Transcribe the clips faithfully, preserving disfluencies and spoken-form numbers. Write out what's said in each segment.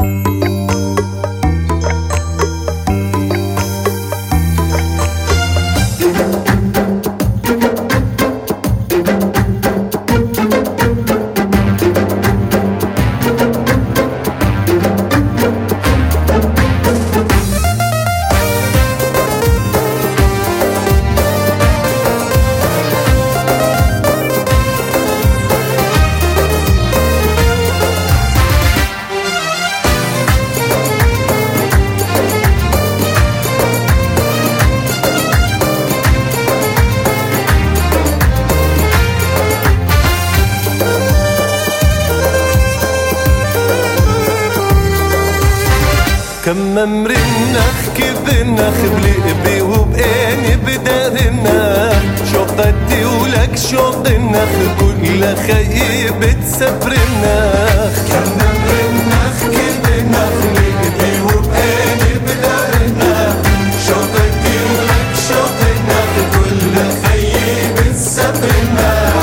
كم مرنخ كذنخ بلقبي وبقاني بدارنا شو قدي ولك شو ضنخ كل خيبة سفرنخ. كم مرنخ كذنخ بلقبي وبقاني بدارنا شو قدي ولك شو ضنخ كل خيبة سفرنخ.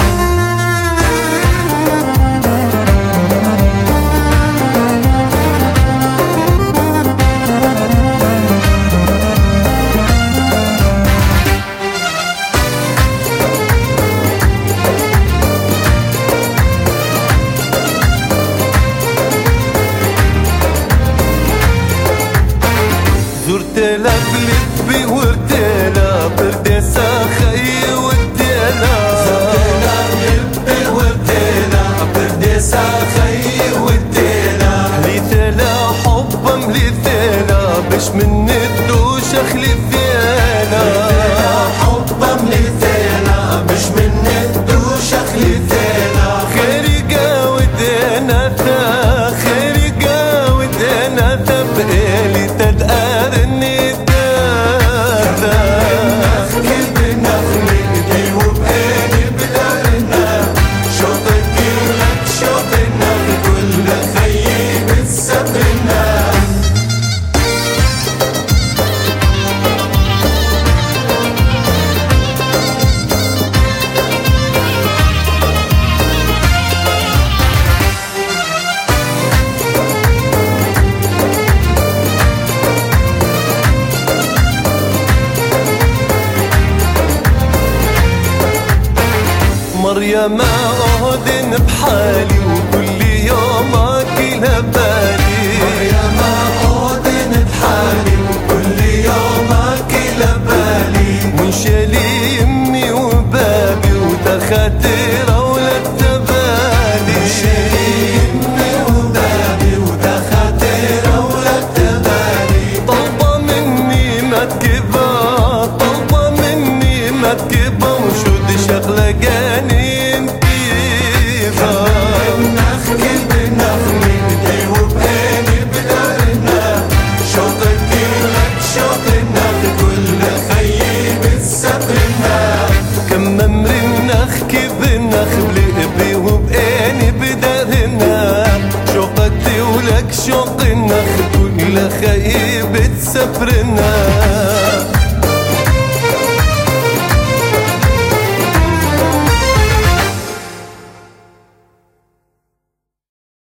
زرتلا بلبي ورتلا بردسا خي وديلا زرتلا بلبي ورتلا بردسا خي وديلا ليتلا حبا مليتلا باش من الدوش خليتلا ليتلا حبا مليتلا باش من الدوش خليتلا خيري قاودنا تا خيري قاودنا تا بقالي تدقارني مريم أهدن بحالي وكل يوم أكلها بالي مريم أهدن بحالي وكل يوم أكلها بالي منشالي أمي وبابي وتخاتيرة ولا تبالي منشالي أمي وبابي وتخاتيرة ولا تبالي طلبة مني ما تكبا طلبة مني ما تكبا وشود شغلة جاني بلقبي وبقاني بدارنا شو قدي ولك شو قنخ كل خيبة سفرنا.